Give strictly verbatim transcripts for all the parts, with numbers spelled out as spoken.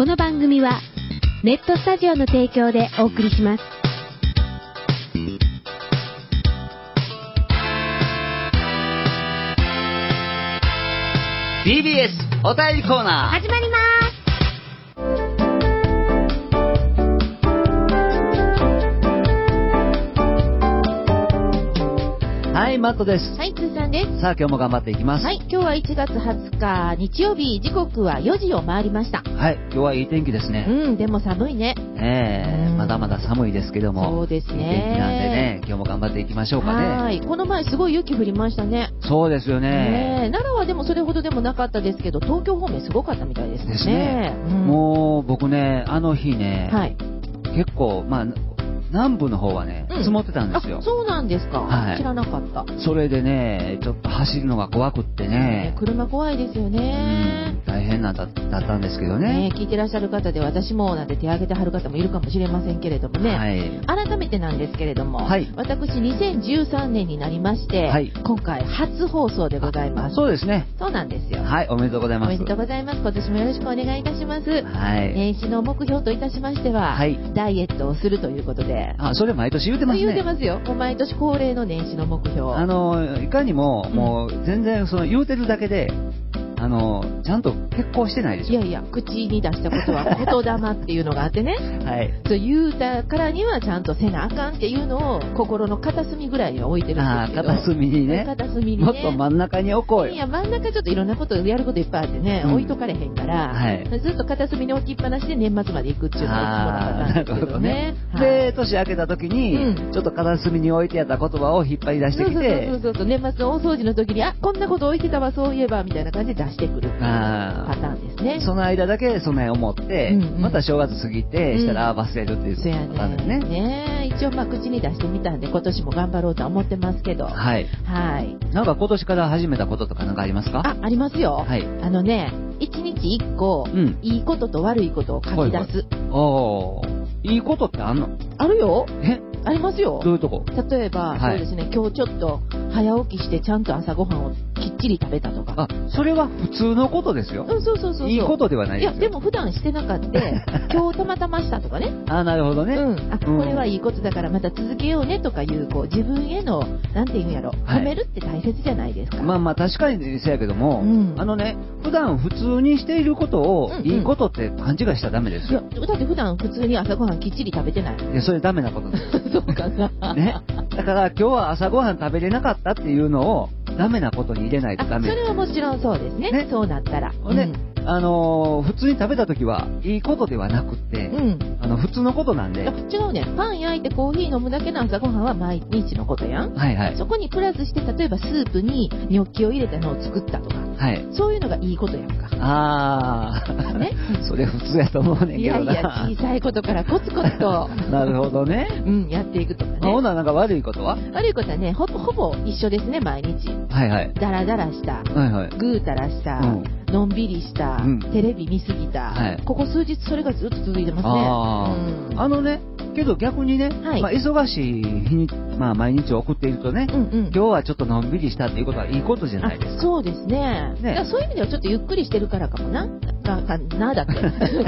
の番組はネットスタジオの提供でお送りします。 ティービーエス お便りコーナー始まります。 はい、マットです。 はい、つーさんです。 さあ、今日も頑張っていきます。 はい、今日はいちがつはつか日曜日、時刻はよじを回りました。 はい、今日はいい天気ですね。 うん、でも寒いね。 ええ、まだまだ寒いですけども。 そうですね。 いい天気なんでね、今日も頑張っていきましょうかね。 はい、この前すごい雪降りましたね。 そうですよね。 ね、奈良はでもそれほどでもなかったですけど、東京方面すごかったみたいですね。 ですね。うん、もう僕ね、あの日ね、はい、結構まあ南部の方はね、積もってたんですよ。 あ、そうなんですか。はい、知らなかった。 それでね、ちょっと走るのが怖くってね。 車怖いですよね。 うん、大変なんだったんですけどね。 ね、聞いてらっしゃる方で私もなんて手挙げてはる方もいるかもしれませんけれどもね。はい、改めてなんですけれども、はい、私にせんじゅうさんねんになりまして、はい、今回初放送でございます。 そうですね。 そうなんですよ。 はい、おめでとうございます。 おめでとうございます。今年もよろしくお願いいたします。 はい。 年始の目標といたしましては、はい、ダイエットをするということで。 あ、それ毎年言うてますね。 言うてますよ。もう毎年恒例の年始の目標。 あの、いかにも、もう全然その言うてるだけで、あの、ちゃんと結婚してないでしょ。 いやいや、口に出したことは言霊っていうのがあってね。 はい。 そう言うたからにはちゃんとせなあかんっていうのを心の片隅ぐらいに置いてるんですけど。 ああ、片隅にね。 片隅にね。 もっと真ん中に置こうよ。 いや、真ん中ちょっといろんなことやることいっぱいあってね、うん、置いとかれへんから、はい、ずっと片隅に置きっぱなしで年末まで行くっていうのがいつものパターンですけどね。 はい、で、年明けた時に、うん、ちょっと片隅に置いてやった言葉を引っ張り出してきて、 そうそうそうそう、年末の大掃除の時に、あ、こんなこと置いてたわ、そういえば、みたいな感じで出してくる。パターンですね。 その間だけ備えを持って、うんうん、また正月過ぎてしたら忘れるっていうパターンですね。 うん、ね、一応まあ口に出してみたんで今年も頑張ろうとは思ってますけど。はい。はい。 なんか今年から始めたこととかなんかありますか？ あ、ありますよ。はい。あのね、一日一個、うん、いいことと悪いことを書き出す。 おー。いいことってあんの？ あるよ。 え？ ありますよ。 どういうとこ？ 例えば、はい、そうですね、今日ちょっと早起きしてちゃんと朝ごはんをきっちり食べたとか。 あ、それは普通のことですよ。 うん、そうそうそうそう。 いいことではないですよ。 いや、でも普段してなかった。今日たまたましたとかね。 あ、なるほどね。 うん。あ、これはいいことだからまた続けようねとかいう、こう、自分への、なんていうんやろ、褒めるって大切じゃないですか。 まあまあ確かにそうやけども、うん、あのね、普段普通にしていることを、うんうん、いいことって勘違いしたらダメですよ。 いや、だって普段普通に朝ごはんきっちり食べてない。 いや、それダメなことです。 そうかな。 ね。だから今日は朝ごはん食べれなかったっていうのをダメなことに入れないとダメです。 それはもちろんそうですね。ね、そうなったら。 ね、うん、あのー、普通に食べたときはいいことではなくって、うん、あの普通のことなんで。 違うね。パン焼いてコーヒー飲むだけの朝ごはんは毎日のことやん。はいはい。そこにプラスして例えばスープにニョッキを入れたのを作ったとか。はい。そういうのがいいことやんか。 ああ。ね。それ普通やと思うねんけどな。 いやいや、小さいことからコツコツと。 なるほどね。 うん、やっていくとかね。 ほな、なんか悪いことは？ 悪いことはね、ほぼ、ほぼ一緒ですね、毎日。はいはい。ダラダラした。はいはい。ぐうたらした。うん、のんびりした、うん。テレビ見すぎた。はい。ここ数日それがずっと続いてますね。 ああ。うん、あのね、けど逆にね、はい、まあ、忙しい日に、まあ、毎日送っているとね、うんうん、今日はちょっとのんびりしたっていうことはいいことじゃないですか。 そうですね。ね、そういう意味ではちょっとゆっくりしてるからかもな。か、かな、だって。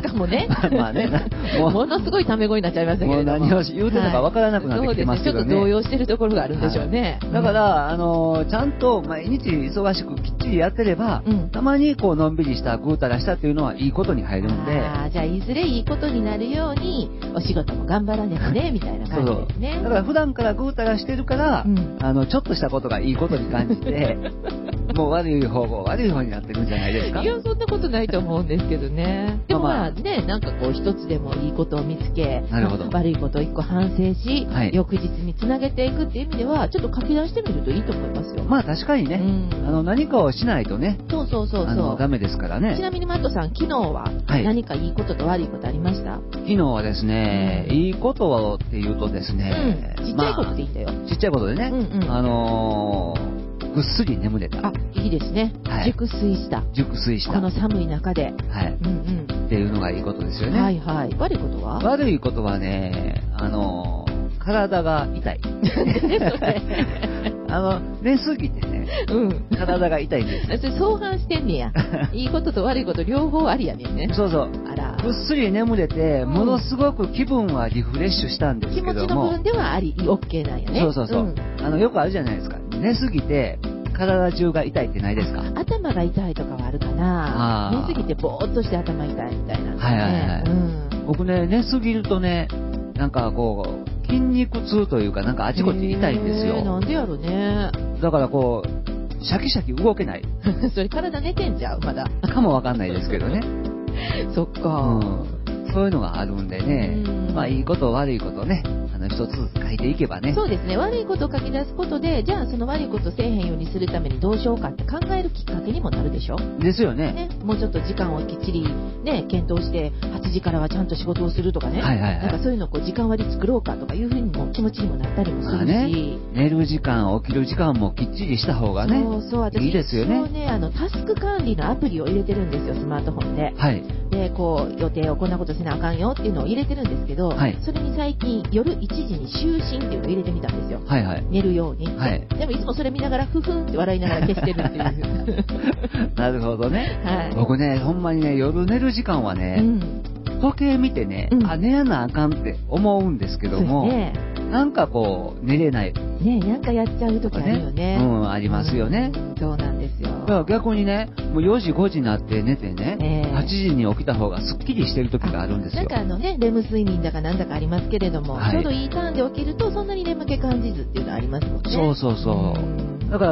かもね。 まあね。 も, ものすごいタメ語になっちゃいましたけども。 もう何を言うてるのかわからなくなってきてますけどね。 はい、そうですね。ちょっと動揺してるところがあるんでしょうね。 はい、だから、あのー、ちゃんと毎日忙しくきっちりやってれば、うん、たまにこうのんびりした、ぐうたらしたっていうのはいいことに入るんで。 ああ、じゃあいずれいいことになるように、お仕事も頑張らねばね、みたいな感じですね。 そうそう。だから普段からぐうたらしてるから、うん、あの、ちょっとしたことがいいことに感じて、もう悪い方向、悪い方になってるんじゃないですか。 いや、そんなことないと思うんですけどね。でもまあね、なんかこう一つでもいいことを見つけ、なるほど、悪いことを一個反省し、はい、翌日につなげていくっていう意味では、ちょっと書き出してみるといいと思いますよ。 まあ確かにね、うん、あの何かをしないとね、 そうそうそうそう、 あのダメですからね。 ちなみにマットさん、昨日は何かいいことと悪いことありました？はい、 昨日はですね、うん、いいことっていうとですね、 うん、ちっちゃいことでいいんだよ。 まあ、ちっちゃいことでね、うんうん、あのーぐっすり眠れた。 あ、いいですね。はい、熟睡した。 熟睡した。 この寒い中で。 はい。うんうん。っていうのがいいことですよね。 はいはい。悪いことは？ 悪いことはね、あの、体が痛い。あの、寝すぎてね、うん、体が痛いんです。 それ相反してんねや。いいことと悪いこと両方ありやねんね。 そうそう。 あら。 ぐっすり眠れて、ものすごく気分はリフレッシュしたんですけども。 気持ちの部分ではあり、OK なんやね。 そうそうそう。うん、あの、よくあるじゃないですか。寝すぎて、体中が痛いってないですか？ 頭が痛いとかはあるかな。寝すぎてぼーっとして頭痛いみたいな、ね。 はいはいはい。うん、僕ね、寝すぎるとね、なんかこう、筋肉痛というか、なんかあちこち痛いんですよ。 なんでやろね。 だからこう、シャキシャキ動けない。 それ体寝てんちゃうまだ。 かもわかんないですけどね。 そっか、 うん。そういうのがあるんでね、まあいいこと悪いことね、あの一つずつ書いていけばね。 そうですね。悪いことを書き出すことで、じゃあその悪いことせえへんようにするためにどうしようかって考えるきっかけにもなるでしょ。 ですよね。 ね、もうちょっと時間をきっちりね、検討してはちじからはちゃんと仕事をするとかね。はいはいはい。なんかそういうのをこう時間割作ろうかとかいうふうにも気持ちにもなったりもするし。ね、 寝る時間、起きる時間もきっちりした方がね。そうそう、私いいですよね。 そうね、あのタスク管理のアプリを入れてるんですよ、スマートフォンで。はい。で、こう予定をこんなことせなあかんよっていうのを入れてるんですけど、はい、それに最近夜いちじに就寝っていうのを入れてみたんですよ。はいはい。寝るように。はい。でもいつもそれ見ながらふふんって笑いながら消してるっていう。 なるほどね。はい。僕ね、ほんまにね、夜寝る時間はね、うん、時計見てね、うん、あ、寝やなあかんって思うんですけども、ね、なんかこう、寝れない。 ね、なんかやっちゃう時あるよね。 うん、ありますよね。 うん、そうなんですよ。 だから逆にね、もうよじごじになって寝てね、えー、はちじに起きた方がすっきりしてる時があるんですよ。 なんかあのね、レム睡眠だかなんだかありますけれども、はい、ちょうどいいターンで起きるとそんなに眠気感じずっていうのありますもんね。 そうそうそう。うだから、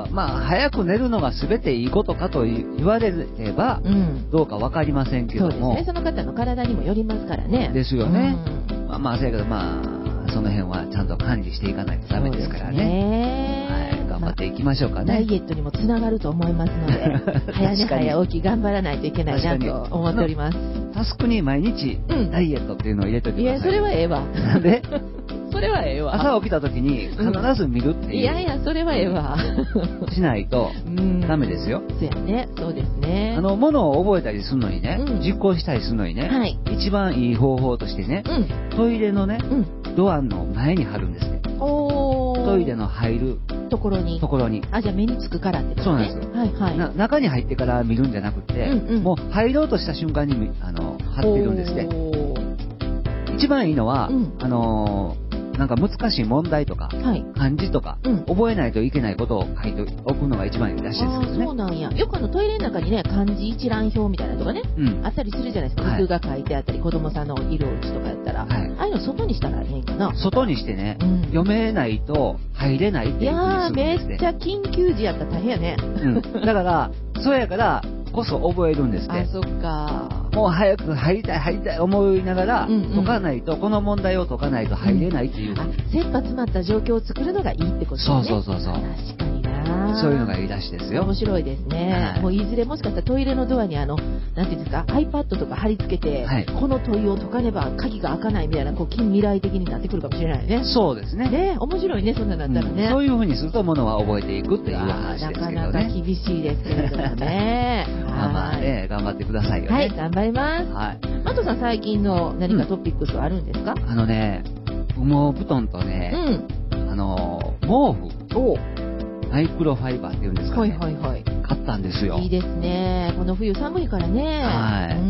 まあ、早く寝るのが全ていいことかと言われれば、うん、どうかわかりませんけども。 そうですね、その方の体にもよりますからね。 ですよね。うん、まあ、まあ、せやけど、まあ、その辺はちゃんと管理していかないとダメですからね。ね、はい、頑張っていきましょうかね。 まあ、ダイエットにもつながると思いますので、早寝早起き頑張らないといけないなと思っております。 タスクに毎日、ダイエットっていうのを入れておいてください。 いや、それはええわ。 なんでそれはええわ。 朝起きた時に必ず見るっていう、うん、 いやいや、それはええわ。 しないとダメですよ。 そうやね。そうですね。 あの、ものを覚えたりするのにね、うん、実行したりするのにね、はい、一番いい方法としてね、うん、トイレのね、うん、ドアの前に貼るんですね。おー。トイレの入るところに。 ところに。 あ、じゃあ目につくからってことね。 そうなんですよ。はいはい。な中に入ってから見るんじゃなくて、うんうん、もう入ろうとした瞬間にあの貼ってるんですね。一番いいのは、うん、あのーなんか難しい問題とか、はい、漢字とか、うん、覚えないといけないことを書いておくのが一番いいらしいですけどね。 そうなんや。よくあのトイレの中にね、漢字一覧表みたいなのとかね、うん、あったりするじゃないですか。服、はい、が書いてあったり、子供さんの色打ちとかやったら、はい、ああいうの外にしたらいいんかな。 外にしてね、うん、読めないと入れないっていう風にするんですね。 いやー、めっちゃ緊急時やったら大変やね。 うん。だから、そうやからこそ覚えるんですね。 あ、そっか。 もう早く入りたい入りたい思いながら、うんうん、解かないと、この問題を解かないと入れないっていう、うん、 あ、切羽詰まった状況を作るのがいいってことですね。 そうそうそうそう。 確かにな。 そういうのがいいらしいですよ。 面白いですね。はい、もういずれもしかしたらトイレのドアにあの、なんていうんですか、iPad とか貼り付けて、はい、この問いを解かねば鍵が開かないみたいな、こう近未来的になってくるかもしれないね。 そうですね。 ね、面白いね、そんなのだったらね、 うん。そういう風にすると物は覚えていくっていう話ですけどね。 なかなか厳しいですけれどもね。 まあまあね、頑張ってくださいよね。 はい、頑張ります。はい。マトさん、最近の何かトピックスはあるんですか？ うん、あのね、羽毛布団とね、うん、あの、毛布をマイクロファイバーっていうんですかね。はいはいはい。買ったんですよ。 いいですね。この冬寒いからね。 はい。うん、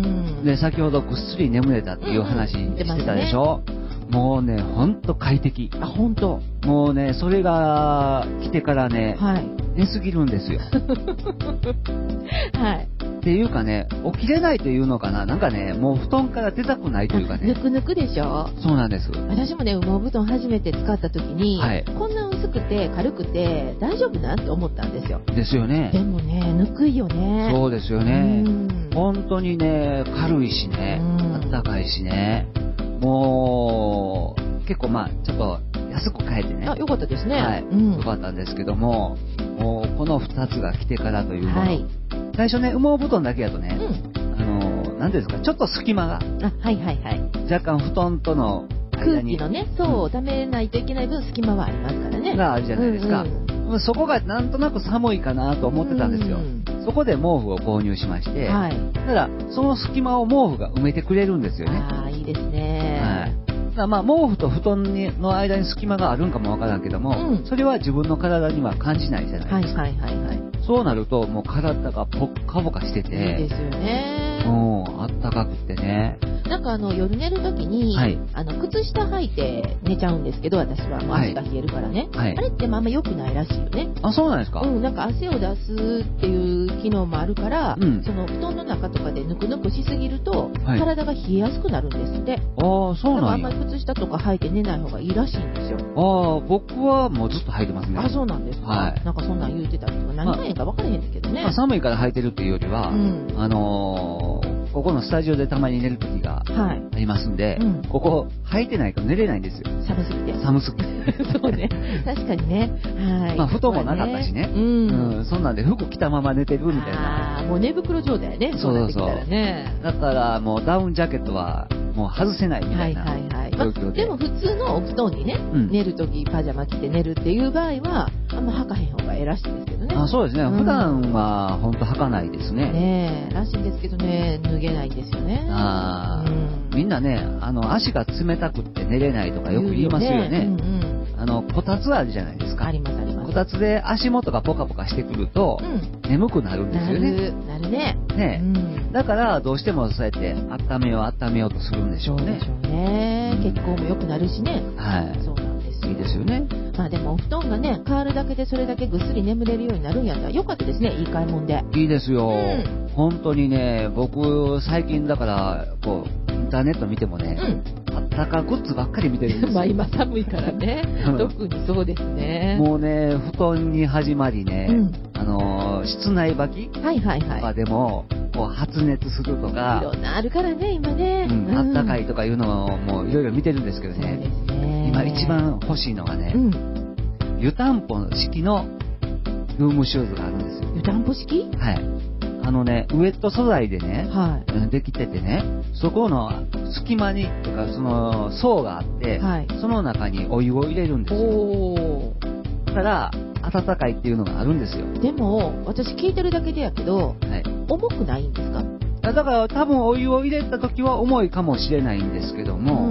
で、先ほどぐっすり眠れたっていう話してたでしょ。うんうんね、もうね、ほんと快適。 あ、ほんと。 もうね、それが来てからね、はい、寝すぎるんですよ。はい。っていうかね、起きれないというのかな、なんかね、もう布団から出たくないというかね。 ぬくぬくでしょ？ そうなんです。 私もね、羽毛布団初めて使った時に、はい、こんな薄くて軽くて大丈夫なんて思ったんですよ。 ですよね。 でもね、ぬくいよね。 そうですよね。本当にね、軽いしね、あったかいしね、もう、結構まあ、ちょっと安く買えてね。 あ、よかったですね。 はい。うん、よかったんですけども、もうこのふたつが来てからというもの。はい、最初ね、羽毛布団だけだとね、うん、あの、なんていうんですか、ちょっと隙間が。 あ、はいはいはい。 若干布団との空気のね、層を溜めないといけない分、隙間はありますからね。 があるじゃないですか。うんうん、そこがなんとなく寒いかなと思ってたんですよ。うんうん、そこで毛布を購入しまして、はい、だからその隙間を毛布が埋めてくれるんですよね。 ああ、いいですね。 はい。だからまあ毛布と布団の間に隙間があるんかもわからんけども、うん、それは自分の体には感じないじゃないですか。はいはいはいはい。そうなるともう体がポッカポカしてて、 いいですよね。 ね。 うん、あったかくてね。 なんかあの夜寝るときに、はい、あの靴下履いて寝ちゃうんですけど、私はもう足が冷えるからね、はい、あれってあんま良くないらしいよね。 あ、そうなんですか。 うん、なんか汗を出すっていう機能もあるから、うん、その布団の中とかでぬくぬくしすぎると、はい、体が冷えやすくなるんですって。 ああ、そうなんや。 あんまり靴下とか履いて寝ない方がいいらしいんですよ。 ああ、僕はもうずっと履いてますね。 あ、そうなんですか。はい、なんかそんなん言うてたりとか、何がええんか分からへんねんけどね。 まあ、寒いから履いてるっていうよりは、うん、あのーここのスタジオでたまに寝る時がありますんで、はいうん、ここ履いてないと寝れないんですよ。 寒すぎて。 寒すぎて。 そうね。確かにね。はい。 まあ布団もなかったしね。ねうん、うん。そんなんで服着たまま寝てるみたいな。 ああ、もう寝袋状態ね。そうそうそう。ね、 だからもうダウンジャケットはもう外せないみたいな状況で。はいはいはい。まあ、 でも普通のお布団にね、うん、寝る時パジャマ着て寝るっていう場合は、あんま履かへん方がええらしいですけどね。 あ、そうですね。うん、普段は本当履かないですね。 ねえ、らしいんですけどね、脱げないんですよね。 ああ、うん、みんなね、あの足が冷たくって寝れないとかよく言いますよね。ねうんうん、あのこたつあるじゃないですか。 ありますあります。 こたつで足元がポカポカしてくると、うん、眠くなるんですよね。 なるなるね。 ね、うん、だからどうしてもそうやって温めよう温めようとするんでしょうね。 そうでしょうね。血行も良くなるしね。 はい。 そうなんですよ。 いいですよね。 まあでもお布団がね変わるだけでそれだけぐっすり眠れるようになるんやったらよかったですね。いい買い物で。 いいですよ。うん、本当にね、僕最近だからこうインターネット見てもね、うん、あったかグッズばっかり見てるんですよ。 まあ今寒いからね。特にそうですね。 もうね布団に始まりね、うん、あの室内履きはいはいはい。 とかでもこう発熱するとかいろんなあるからね今ね。 うん、あったかいとかいうのをもういろいろ見てるんですけどね。 そうですね。 今一番欲しいのがね、うん、湯たんぽ式のルームシューズがあるんですよ。 湯たんぽ式？ はい。あのね、ウエット素材でね、はい、できててね、そこの隙間に、とかその層があって、はい、その中にお湯を入れるんですよ。おー。だから、温かいっていうのがあるんですよ。 でも、私聞いてるだけでやけど、はい、重くないんですか？ だから多分お湯を入れた時は重いかもしれないんですけども、うん、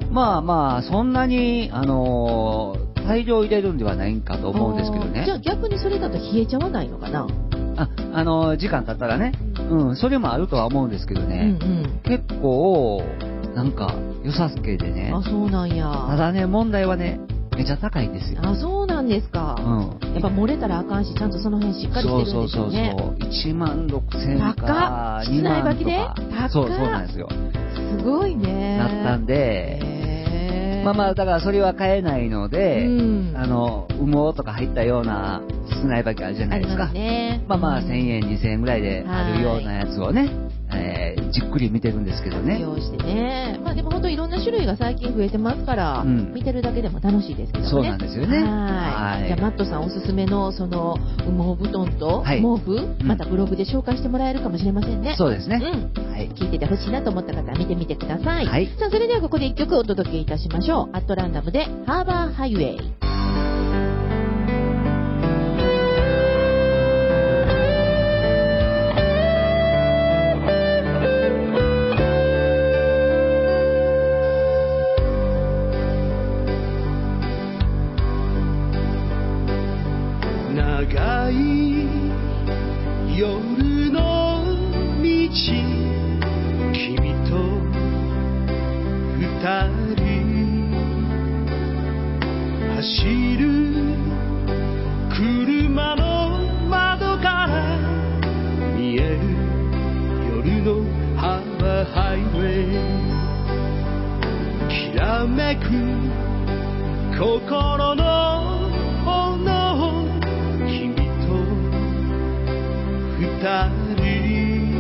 まあまあ、そんなに、あのー、大量入れるんではないんかと思うんですけどね。 じゃあ逆にそれだと冷えちゃわないのかな？ あ、あの、時間経ったらね、うん、それもあるとは思うんですけどね、うんうん、結構、なんか、良さげでね。 あ、そうなんや。 ただね、問題はね、めちゃ高いんですよ。 あ、そうなんですか。うん。やっぱ漏れたらあかんし、ちゃんとその辺しっかりしてるんですよね。 そうそうそうそう。いちまんろくせんか、 にまんとか。室内履きで高っ。 そう、そうなんですよ。 すごいね。 なったんで、まあまあ、だからそれは買えないので、うん、あの、羽毛とか入ったような室内履きあるじゃないですか。ありますね。まあまあ、せんえん、にせんえんぐらいであるようなやつをね、えー、じっくり見てるんですけどね。 利用してね。まあでも本当いろんな種類が最近増えてますから、うん、見てるだけでも楽しいですけどね。 そうなんですよね。 はい。じゃあマットさんおすすめのその羽毛布団と毛布、はい、またブログで紹介してもらえるかもしれませんね。 そうですね。 うん。はい。聞いててほしいなと思った方は見てみてください。はい。さあそれではここで一曲お届けいたしましょう。アットランダムでハーバーハイウェイ。 長い夜の道、君と二人走る車の窓から見える夜のハーバーハイウェイ、きらめく心の炎、君と二人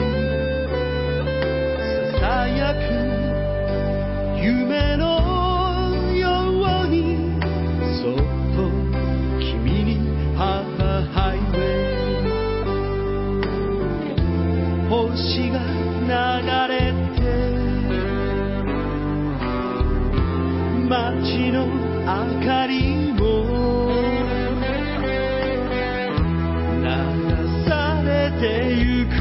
ささやく夢のように、そっと君にハーバーハイウェイ、星が流れて街の明かりも流されてゆく、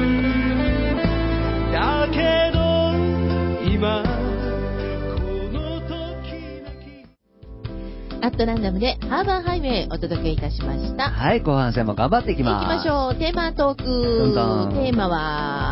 だけど今この時々。 アットランダムでハーバーハイウェイお届けいたしました。 はい、後半戦も頑張っていきます。 いきましょう。テーマトーク。どんどんテーマは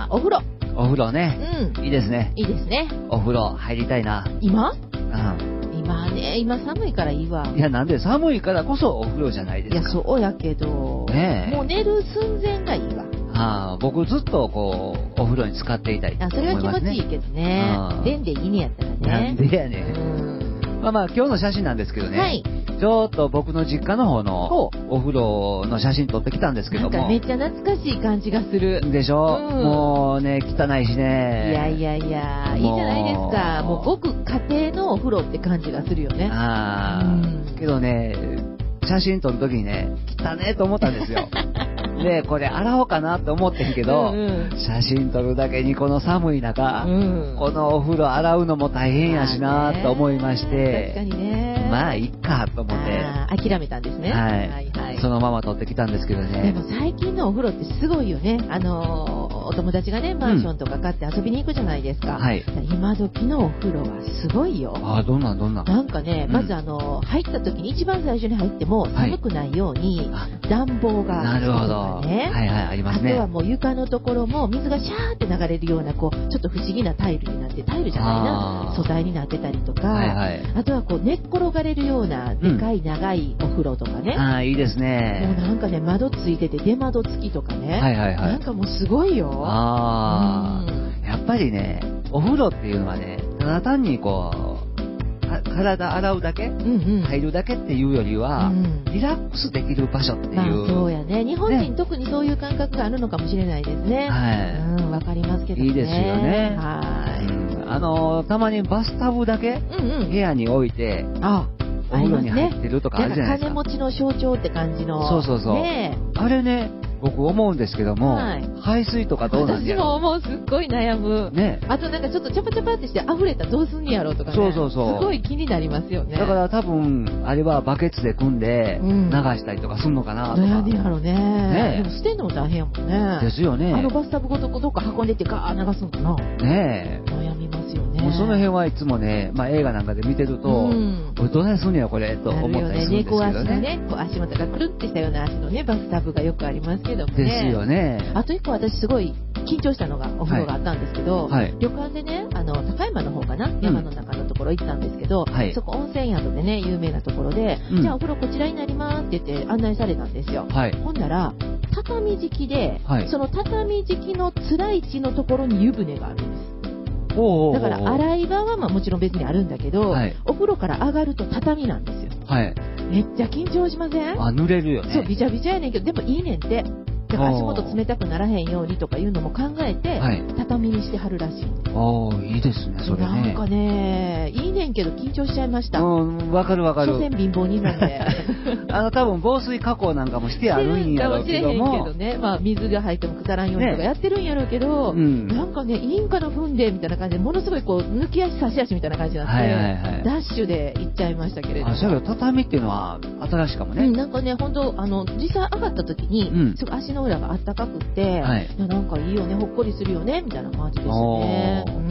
お風呂。 お風呂ね。うん。いいですね。 いいですね。 お風呂入りたいな。 今？ うん。 今ね、今寒いからいいわ。 いや、なんで寒いからこそお風呂じゃないですか。 いや、そうやけど。ねえ。もう寝る寸前がいいわ。 はあ、僕ずっとこう、お風呂に使っていたいと思いますね。 あ、それは気持ちいいけどね。便でいいねやったらね。 なんでやねん。まあまあ、今日の写真なんですけどね。はい。ちょっと僕の実家の方のお風呂の写真撮ってきたんですけども。 なんかめっちゃ懐かしい感じがする。 でしょ、うん、もうね、汚いしね。 いやいやいや、いいじゃないですか。もうごく家庭のお風呂って感じがするよね。 ああ、うん、けどね、写真撮るときにね、汚ねえと思ったんですよ。で、これ洗おうかなって思ってんけど、うんうん、写真撮るだけにこの寒い中、うん、このお風呂洗うのも大変やしなと思いまして、 確かにね。 まあ、いっかと思って。 諦めたんですね。 はい。はいはい、そのまま撮ってきたんですけどね。 でも最近のお風呂ってすごいよね。あのー、お友達がね、マンションとか買って遊びに行くじゃないですか。うん、はい。今時のお風呂はすごいよ。 ああ、どんなんどんなんなんかね、まずあのー、入った時に一番最初に入っても寒くないように、暖房が、 なるほど。ね。はいはい、ありますね。 あとはもう床のところも水がシャーって流れるような、こう、ちょっと不思議なタイルになって、タイルじゃないな、素材になってたりとか、はいはい、あとはこう、寝っ転がれるような、でかい長いお風呂とかね。 うん、ああ、いいですね。 もうなんかね、窓ついてて、出窓付きとかね。 はいはいはい。 なんかもうすごいよ。 ああ、うん、やっぱりね、お風呂っていうのはね、ただ単にこう、体洗うだけ、うんうん、入るだけっていうよりは、うん、リラックスできる場所っていう、まあ、 そうやね。日本人、ね、特にそういう感覚があるのかもしれないですね。はい。うん、わかりますけどね。 いいですよね。 はい、 うん。あのー、たまにバスタブだけ、うんうん、部屋に置いて、あお風呂に入ってるとかあるじゃないですか。 金持ちの象徴って感じの。 そうそうそう。ね、あれね、僕思うんですけども、はい、排水とかどうなんやろ。 私も思う、すっごい悩む。ね。あとなんかちょっとチャパチャパってして溢れたらどうすんねやろとかね。そうそうそう。すごい気になりますよね。 だから多分、あれはバケツで組んで、流したりとかすんのかなとか。どうやねやろね。ね。でも捨てんのも大変やもんね。 ですよね。 あのバスタブごとどっか運んでってガー流すのかな。 ねえ。 悩みますよね。 もうその辺はいつもね、まあ映画なんかで見てると、うん、これどうやすんねやこれと思ったりするんですけどね。 猫足のね、こう足元がくるってしたような足のね、バスタブがよくありますけどもね。 ですよね。 あと一個私すごい緊張したのがお風呂があったんですけど、はいはい、旅館でね、あの高山の方かな、うん、山の中のところ行ったんですけど、はい、そこ温泉宿でね有名なところで、うん、じゃあお風呂こちらになりますって言って案内されたんですよ。はい、ほんなら畳敷きで、はい、その畳敷きのつらい位置のところに湯船があるんです。おーおーおー、だから洗い場はまあもちろん別にあるんだけど、はい、お風呂から上がると畳なんですよ。はい、めっちゃ緊張しません？ あ、濡れるよね。 そう、びちゃびちゃやねんけど、でもいいねんって。だから足元冷たくならへんようにとかいうのも考えて、はい、畳にしてはるらしい。 ああ、いいですね、それね。 なんかね、いいねんけど緊張しちゃいました。 うん、わかるわかる。 所詮貧乏人なんで。 あの、多分防水加工なんかもしてあるんやろうけども。 かもしれへんけどね。まあ、水が入っても腐らんようにとかやってるんやろうけど、ね、うん、なんかね、いいんかな踏んでみたいな感じで、ものすごいこう、抜き足差し足みたいな感じになって、はいはいはい、ダッシュで行っちゃいましたけれども。 あ、そうい畳っていうのは新しいかもね。 うん、なんかね、本当あの、実際上がった時に、うん、すごい足の裏があったかくって、はい、いやなんかいいよね、ほっこりするよね、みたいな感じでしたね。うん、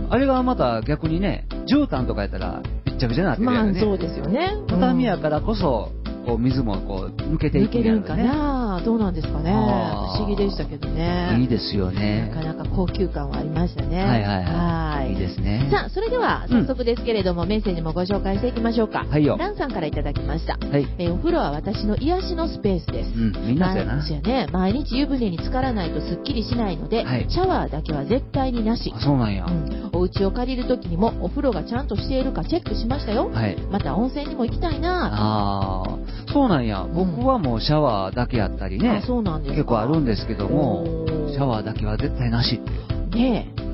あれがまた逆にね、絨毯とかやったら、びっちゃびちゃになってるよね。 まあそうですよね。 畳やからこそ、こう水もこう抜けていくんやろね。抜けるんかな、どうなんですかね。不思議でしたけどね。 いいですよね。 なかなか高級感はありましたね。 はいはいはい。いいですね。 さあ、それでは早速ですけれども、うん、メッセージもご紹介していきましょうか。はいよ。ランさんからいただきました。はい。えー、お風呂は私の癒しのスペースです。 うん、みんなそうやな。 そうやね。毎日湯船に浸からないとすっきりしないので、はい、シャワーだけは絶対になし。 あ、そうなんや。 うん。お家を借りるときにもお風呂がちゃんとしているかチェックしましたよ。はい。また温泉にも行きたいな。 ああ、そうなんや。僕はもうシャワーだけやったりね、 あ、そうなんですか。 結構あるんですけども、シャワーだけは絶対なしって。 ねえ。うん、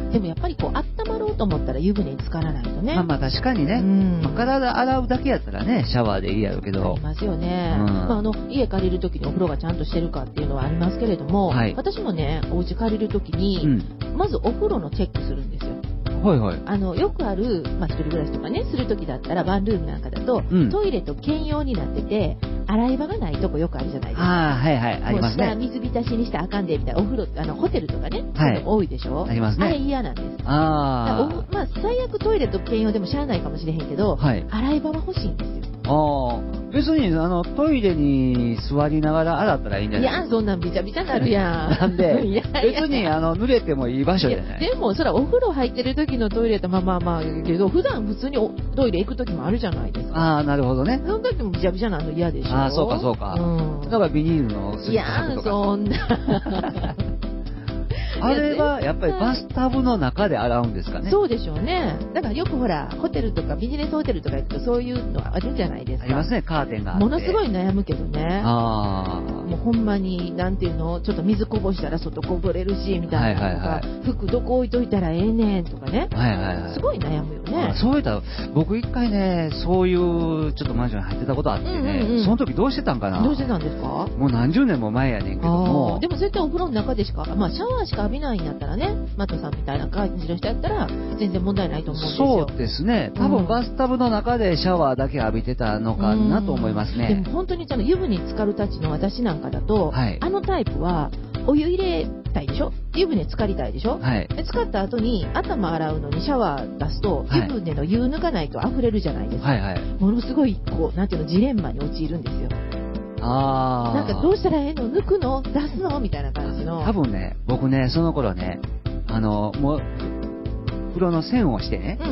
でもやっぱりこう温まろうと思ったら湯船に浸からないとね。 まあまあ確かにね、うんまあ、体洗うだけやったらね、シャワーでいいやろうけど。 ありますよね。うんまあ、あの家借りるときにお風呂がちゃんとしてるかっていうのはありますけれども、はい、私もね、お家借りるときに、うん、まずお風呂のチェックするんですよ。 はいはい、 あのよくある、まあ、一人暮らしとかねするときだったらワンルームなんかだと、うん、トイレと兼用になってて洗い場がないとこよくあるじゃないですか。 ああはいはいありますね。 もう下水浸しにしたらあかんでみたいなお風呂あのホテルとかね、はい、多いでしょ。 ありますね。 あれ嫌なんです。 ああまあ最悪トイレと兼用でもしゃあないかもしれへんけど、はい、洗い場は欲しいんですよ。 ああ、別にあのトイレに座りながら洗ったらいいんじゃないですか。 いや、そんなんびちゃびちゃになるやん。 なんで、 いやいやいや別にあの濡れてもいい場所じゃない。 でも、そらお風呂入ってる時のトイレってまあまあまあ言うけど、普段普通にトイレ行く時もあるじゃないですか。 ああ、なるほどね。 その時もびちゃびちゃなの嫌でしょ。 ああ、そうかそうか。うん、だからビニールの水いやー、そんな。 あれはやっぱりバスタブの中で洗うんですかね。 そうでしょうね。だからよくほら、ホテルとかビジネスホテルとか行くとそういうのあるじゃないですか。 ありますね、カーテンがあって。 ものすごい悩むけどね。 ああ。 もうほんまに、なんていうの、ちょっと水こぼしたら外こぼれるし、みたいなとか、はいはいはい、服どこ置いといたらええねんとかね。はいはいはい。すごい悩むよね。 そういったら、僕一回ね、そういうちょっとマンションに入ってたことあってね、うんうんうん、その時どうしてたんかな。 どうしてたんですか。 もう何十年も前やねんけども。 でも絶対お風呂の中でしか、まあシャワーしか浴びないんだったらね、マットさんみたいな感じの人やったら全然問題ないと思うんですよ。 そうですね。多分バスタブの中でシャワーだけ浴びてたのかなと思いますね。 でも本当にちゃんと湯船に浸かるたちの私なんかだと、はい、あのタイプはお湯入れたいでしょ、湯船浸かりたいでしょ、はい、で浸かった後に頭洗うのにシャワー出すと、はい、湯船の湯抜かないと溢れるじゃないですか、はいはい、ものすごいこうなんていうのジレンマに陥るんですよ。あなんかどうしたらええの、抜くの、出すのみたいな感じの。 多分ね、僕ねその頃ね、あのもう風呂の線をしてね、うん、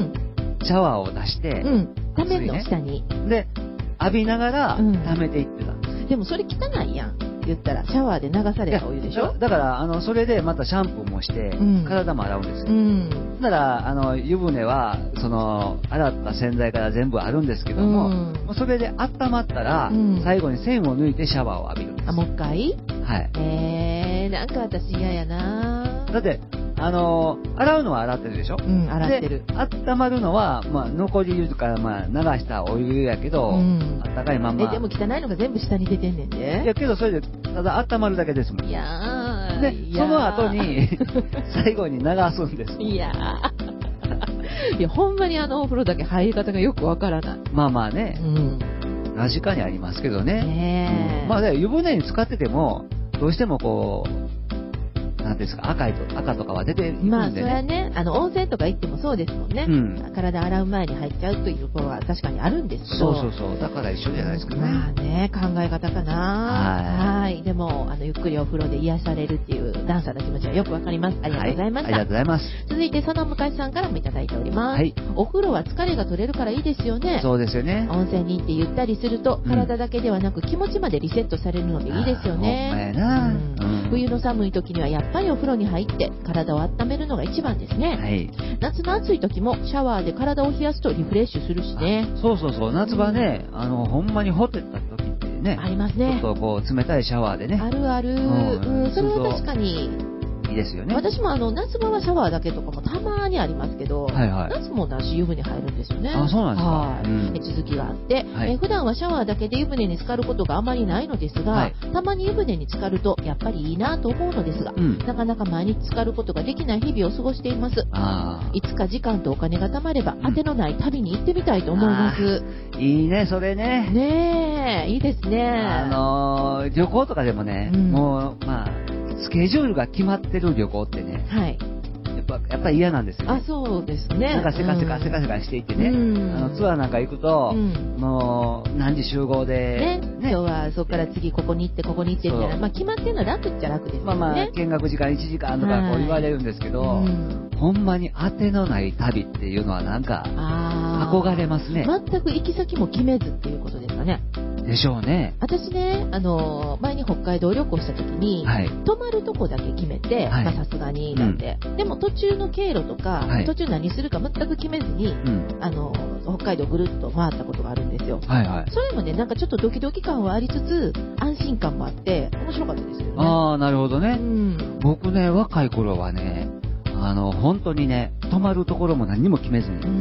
シャワーを出して、うん、 溜めるの、ね、下にで浴びながら溜めていってた、うん、 でもそれ汚いやん言ったらシャワーで流されたお湯でしょ。 だからあのそれでまたシャンプーもして、うん、体も洗うんですよ、うん、だからあの湯船はその洗った洗剤から全部あるんですけども、うん、それで温まったら、うん、最後に線を抜いてシャワーを浴びるんです。 あ、もう一回。 はい。 えー、なんか私嫌やな。 だってあの洗うのは洗ってるでしょ。うん、 洗ってる。 で温まるのは、まあ、残り湯とか、まあ、流したお湯やけど、うん、あったかいまんま。 えでも汚いのが全部下に出てんねんで。 いやけどそれでただ温まるだけですもん。 いやー。 でその後に最後に流すんです。 いやー。いやほんまにあのお風呂だけ入り方がよくわからない。 まあまあね。うん。確かにありますけどね。ねうん、まあね湯船に浸かっててもどうしてもこう。なんですか、赤いと赤とかは出ているんでね。 まあそれはね、あの温泉とか行ってもそうですもんね、うん、体洗う前に入っちゃうというところは確かにあるんですけど、 そうそうそう、だから一緒じゃないですかね。 まあね、考え方かな。はいはい。でもあのゆっくりお風呂で癒されるっていうダンサーの気持ちはよくわかります。ありがとうございました、はい、 ありがとうございます。 続いてその昔さんからもいただいております、はい、お風呂は疲れが取れるからいいですよね。 そうですよね。 温泉に行ってゆったりすると、体だけではなく気持ちまでリセットされるのでいいですよね。 ほんまやな、うん、 冬の寒い時にはやっぱりお風呂に入って体を温めるのが一番ですね、はい、夏の暑い時もシャワーで体を冷やすとリフレッシュするしね。 そうそうそう、夏場ね、うん、あのほんまにホテった時ってね、 ありますね。 ちょっとこう冷たいシャワーでね、 あるある、うんうん、それは確かにいいですよね。 私もあの夏場はシャワーだけとかもたまにありますけど、はいはい、夏も私湯船入るんですよね。 あ、そうなんですか。はい、 うん、続きがあって、はい、え普段はシャワーだけで湯船に浸かることがあまりないのですが、はい、たまに湯船に浸かるとやっぱりいいなと思うのですが、うん、なかなか毎日浸かることができない日々を過ごしています。あ、いつか時間とお金が貯まれば、うん、当てのない旅に行ってみたいと思います。 いいね、それね。 ねえ、いいですね。 あのー、旅行とかでもね、うん、もうまあスケジュールが決まってる旅行ってね、はい、やっぱやっぱり嫌なんですよね。 あ、そうですね。 なんかせかせかせかせかしていてね、うん、あのツアーなんか行くと、うん、もう何時集合で、 ねね、今日はそこから次ここに行ってここに行ってみたいな、まあ決まってるのは楽っちゃ楽ですよね。 まあまあ見学時間いちじかんとかこう言われるんですけど、はい、うん、ほんまに当てのない旅っていうのはなんか憧れますね。 全く行き先も決めずっていうことですかね。 でしょうね。 私ね、あの前に北海道旅行した時に、はい、泊まるとこだけ決めて、さすがになんで、うん、でも途中の経路とか、はい、途中何するか全く決めずに、うん、あの北海道ぐるっと回ったことがあるんですよ、はいはい、それもねなんかちょっとドキドキ感はありつつ安心感もあって面白かったですよね。 ああ、なるほどね、うん、僕ね若い頃はねあの本当にね泊まるところも何も決めずに、うん、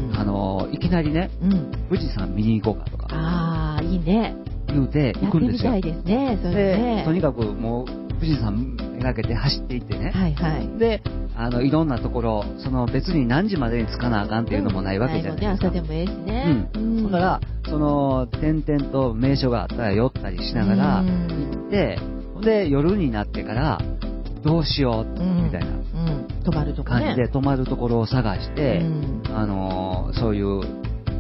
あのいきなりね、うん、富士山見に行こうかとか、 ああいいね言うて行くんですよ。 やってみたいですね。それね。 でとにかくもう富士山めがけて走っていってね、はいはい、であのいろんなところその別に何時までに着かなあかんっていうのもないわけじゃないですか。 うん、ないもんね、朝でもええしね。 うん。だからその点々と名所があったら寄ったりしながら行って、で夜になってからどうしようみたいな、うんうん、泊まるとこね、 感じで泊まるところを探して、うん、あのそういう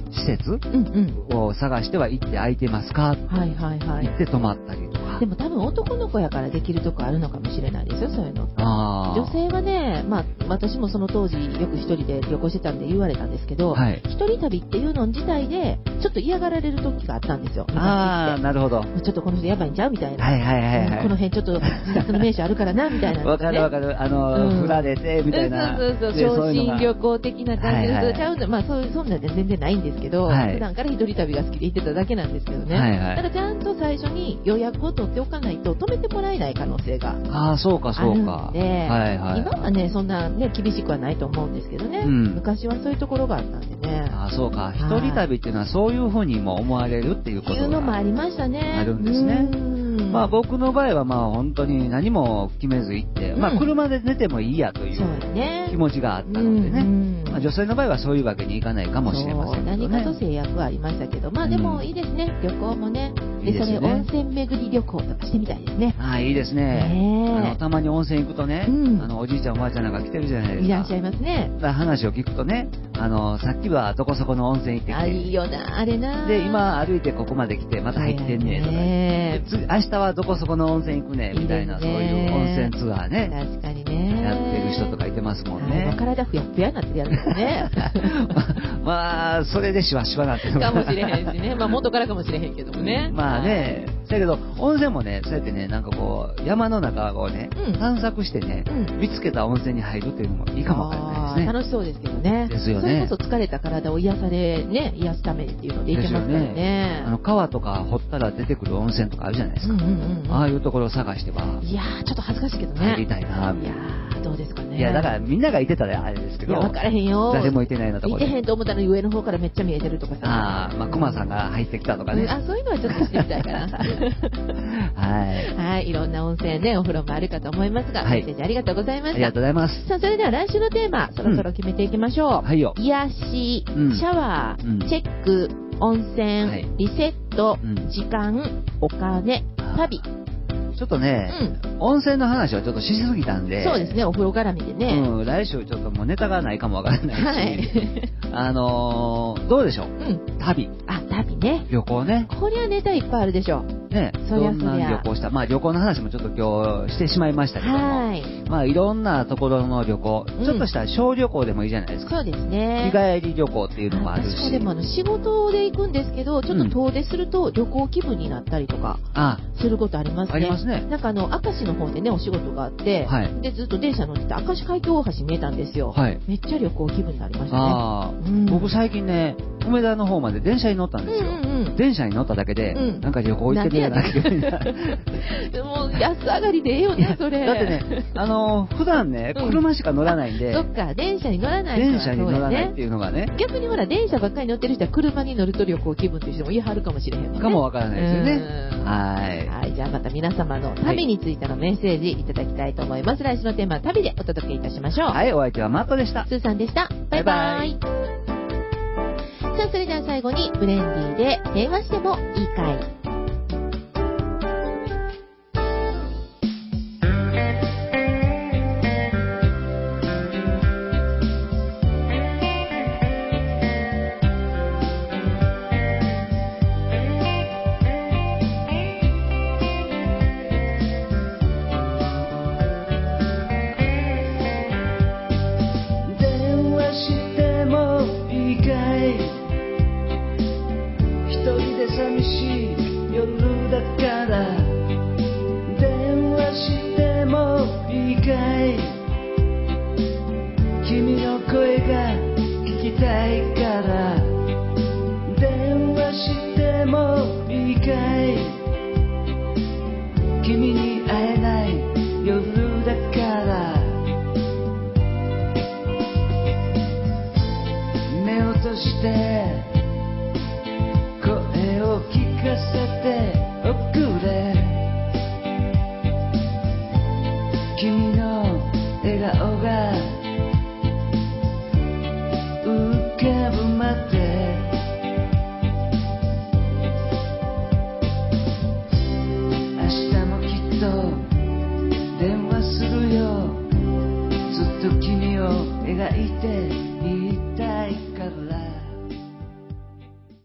施設を探しては行って空いてますか、はいはいはい、行って泊まったりとか。 でも多分男の子やからできるとこあるのかもしれないですよ、そういうの。あ女性はね、まあ、私もその当時よく一人で旅行してたんで言われたんですけど、はい、一人旅っていうの自体でちょっと嫌がられる時があったんですよ。 ああ、なるほど。 ちょっとこの人やばいんちゃうみたいな。 はいはいはい、はい、 この辺ちょっと自宅の名所あるからなみたいな、ね。 わかるわかる。あの、うん、振られてみたいな。 そうそうそう、昇進旅行的な感じでちゃうんで、まあそうそんなんじゃ全然ないんですけど、はい、普段から一人旅が好きで行ってただけなんですけどね。はいはい、ただちゃんと最初に予約を取っておかないと止めてもらえない可能性があるんで、 ああそうかそうか。はいはい、 今はねそんなね厳しくはないと思うんですけどね。うん、昔はそういうところがあったんでね。 ああそうか。一人旅っていうのはそういうふうにも思われるっていうことがいうのもありましたね。 あるんですね。まあ僕の場合はまあ本当に何も決めず行って、うん、まあ車で寝てもいいやという気持ちがあったのでね。うんうん、まあ、女性の場合はそういうわけにいかないかもしれませんけどね。 何かと制約はありましたけど、まあでもいいですね、旅行もね。で、それ温泉巡り旅行とかしてみたいですね。 ああ、いいですね。あのたまに温泉行くとね、うん、あのおじいちゃんおばあちゃんなんか来てるじゃないですか。 いらっしゃいますね。 話を聞くとね、あのさっきはどこそこの温泉行ってきて、 あいいよなあれな。 で今歩いてここまで来てまた入ってんねとか、明日はどこそこの温泉行くねみたいな、そういう温泉ツアーね。 確かにね。 やってる人とかいてますもんね。 体ふやふやになってるやつですね。 まあそれでシワシワなってるかもしれへんしね。まあ元からかもしれへんけどもね。 まあね。だけど温泉もね、そうやってね、なんかこう山の中をね、うん、探索してね、うん、見つけた温泉に入るっていうのもいいかもわからないですね。 楽しそうですけどね。 ですよね。 それこそ疲れた体を癒されね、癒すためっていうので行けますからね。ねあの川とか掘ったら出てくる温泉とかあるじゃないですか。うんうんうん、ああいうところを探しては。 いやーちょっと恥ずかしいけどね。 入りたいなみたいな。 いやーどうですかね。 いやだからみんながいてたらあれですけど。 いや分からへんよ。 誰もいてないのところで。 いてへんと思ったら上の方からめっちゃ見えてるとかさ。 ああまあ熊さんが入ってきたとかね。 うん、あそういうのはちょっとしてみたいかな。はい。はい、いろんな温泉ね、お風呂もあるかと思いますが、はい、メッセージありがとうございました。 ありがとうございます。 さあ、それでは来週のテーマ、そろそろ決めていきましょう。うん、 はいよ。 癒し、うん、シャワー、うん、チェック、温泉、はい、リセット、うん、時間、お金、旅。 ちょっとね、うん、温泉の話はちょっとしすぎたんで。 そうですね、お風呂絡みでね。 うん、来週ちょっともうネタがないかもわからないし。はい。あのー、どうでしょう、うん、旅。 あ、旅ね。 旅行ね。 こりゃネタいっぱいあるでしょう。 ね、そりゃそりゃどんな旅行した。まあ旅行の話もちょっと今日してしまいましたけども。はい。まあいろんなところの旅行、うん、ちょっとした小旅行でもいいじゃないですか。 そうですね。 日帰り旅行っていうのもあるし。 私もでもあの仕事で行くんですけど、ちょっと遠出すると旅行気分になったりとか、することありますね。 ありますね。 なんかあの、明石の方でね、お仕事があって、はい、で、ずっと電車乗ってて、明石海峡大橋見えたんですよ。はい。めっちゃ旅行気分になりましたね。ああ、 うん、僕最近ね、梅田の方まで電車に乗ったんですよ。うんうんうん、電車に乗っただけで、うん、なんか旅行行ってるような気分になる。 もう安上がりでええよね、それ。 だってね、あのー、普段ね、車しか乗らないんで。 うん、そっか、電車に乗らない電車に乗らないっていうのがね。 逆にほら、電車ばっかり乗ってる人は車に乗ると旅行気分っていう人も言い張るかもしれへんもんね。 かもわからないですよね。はい。 はい、じゃあまた皆様の旅についてのメッセージいただきたいと思います。はい、来週のテーマは旅でお届けいたしましょう。 はい、お相手はマットでした。 スーさんでした。バイバイ。さあ、それでは最後にブレンディーで電話してもいいかい。 寂しい夜の